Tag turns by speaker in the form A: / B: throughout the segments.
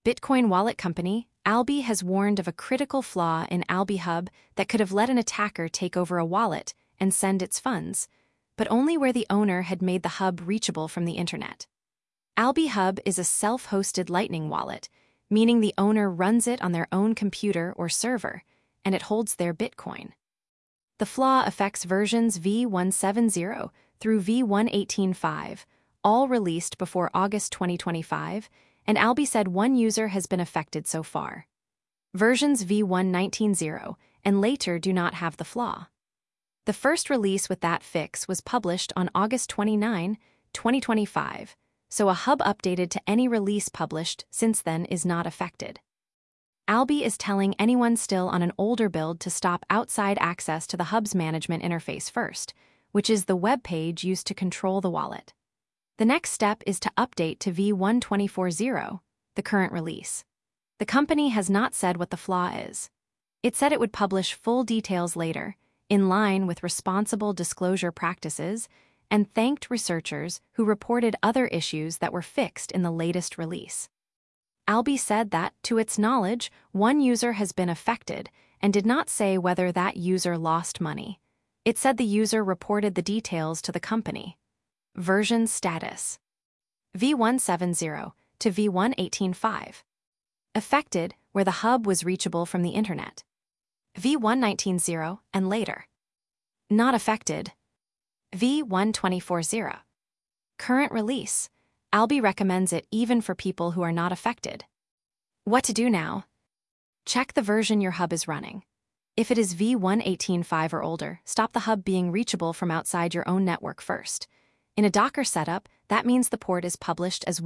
A: Bitcoin wallet company Alby has warned of a critical flaw in Alby Hub that could have let an attacker take over a wallet and send its funds, but only where the owner had made the hub reachable from the internet. Alby Hub is a self-hosted Lightning wallet, meaning the owner runs it on their own computer or server, and it holds their Bitcoin. The flaw affects versions v1.7.0 through v1.18.5, all released before August 2025, and Alby said one user has been affected so far. Versions v1.19.0 and later do not have the flaw. The first release with that fix was published on August 29, 2025, so a hub updated to any release published since then is not affected. Alby is telling anyone still on an older build to stop outside access to the hub's management interface first, which is the web page used to control the wallet. The next step is to update to v1.24.0, the current release. The company has not said what the flaw is. It said it would publish full details later, in line with responsible disclosure practices, and thanked researchers who reported other issues that were fixed in the latest release. Alby said that, to its knowledge, one user has been affected and did not say whether that user lost money. It said the user reported the details to the company. Version status: v1.7.0 to v1.18.5. Affected where the hub was reachable from the internet. v1.19.0 and later. Not affected. v1.24.0. Current release: Alby recommends it even for people who are not affected. What to do now? Check the version your hub is running. If it is v1.18.5 or older, stop the hub being reachable from outside your own network first. In a Docker setup, that means the port is published as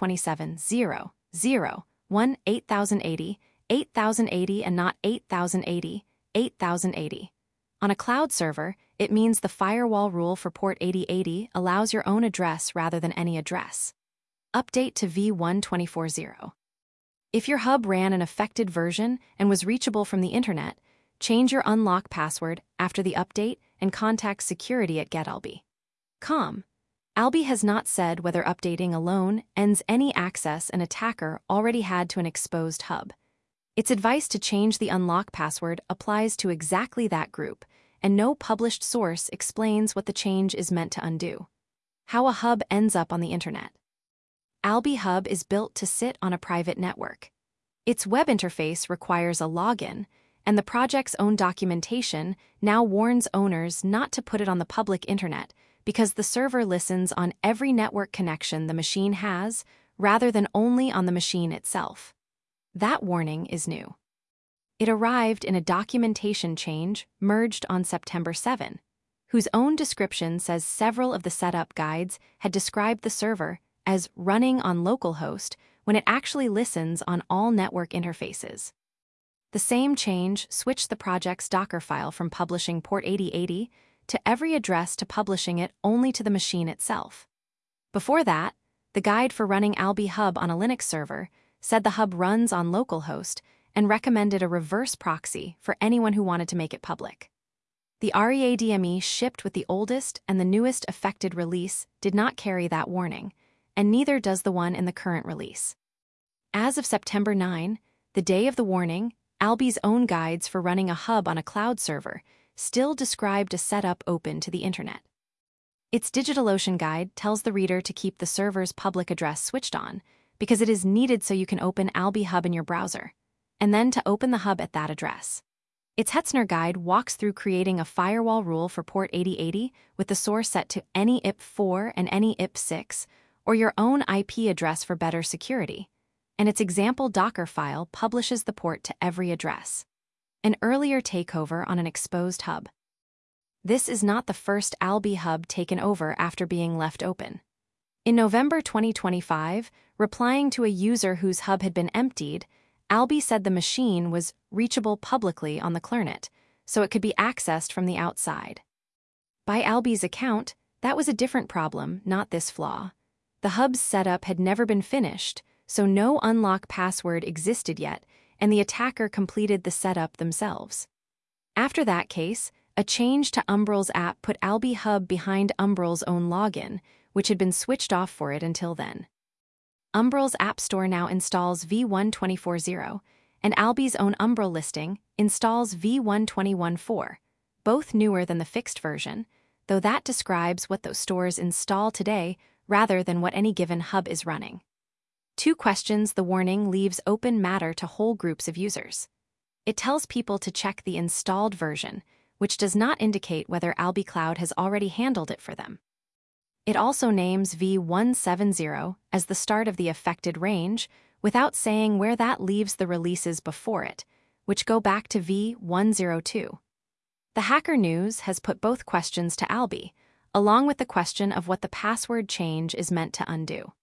A: 127.0.0.1 8080, 8080 and not 8080, 8080. On a cloud server, it means the firewall rule for port 8080 allows your own address rather than any address. Update to v1.24.0. If your hub ran an affected version and was reachable from the internet, change your unlock password after the update and contact security at getalby.com. Alby has not said whether updating alone ends any access an attacker already had to an exposed hub. Its advice to change the unlock password applies to exactly that group, and no published source explains what the change is meant to undo. How a hub ends up on the internet. Alby Hub is built to sit on a private network. Its web interface requires a login, and the project's own documentation now warns owners not to put it on the public internet because the server listens on every network connection the machine has rather than only on the machine itself. That warning is new. It arrived in a documentation change merged on September 7, whose own description says several of the setup guides had described the server as running on localhost when it actually listens on all network interfaces. The same change switched the project's Docker file from publishing port 8080 to every address to publishing it only to the machine itself. Before that, the guide for running Alby Hub on a Linux server said the hub runs on localhost and recommended a reverse proxy for anyone who wanted to make it public. The README shipped with the oldest and the newest affected release did not carry that warning, and neither does the one in the current release. As of September 9, the day of the warning, Alby's own guides for running a hub on a cloud server still described a setup open to the internet. Its DigitalOcean guide tells the reader to keep the server's public address switched on because it is needed so you can open Alby Hub in your browser, and then to open the hub at that address. Its Hetzner guide walks through creating a firewall rule for port 8080 with the source set to any IP4 and any IP6, or your own IP address for better security, and its example Docker file publishes the port to every address. An earlier takeover on an exposed hub. This is not the first Alby Hub taken over after being left open. In November 2025, replying to a user whose hub had been emptied, Alby said the machine was reachable publicly on the Clernet, so it could be accessed from the outside. By Alby's account, that was a different problem, not this flaw. The hub's setup had never been finished, so no unlock password existed yet, and the attacker completed the setup themselves. After that case, a change to Umbrel's app put Alby Hub behind Umbrel's own login, which had been switched off for it until then. Umbrel's App Store now installs v1.24.0, and Albi's own Umbrel listing installs v1.21.4, both newer than the fixed version, though that describes what those stores install today rather than what any given hub is running. 2 questions the warning leaves open matter to whole groups of users. It tells people to check the installed version, which does not indicate whether Albi Cloud has already handled it for them. It also names v1.7.0 as the start of the affected range, without saying where that leaves the releases before it, which go back to v1.0.2. The Hacker News has put both questions to Albi, along with the question of what the password change is meant to undo.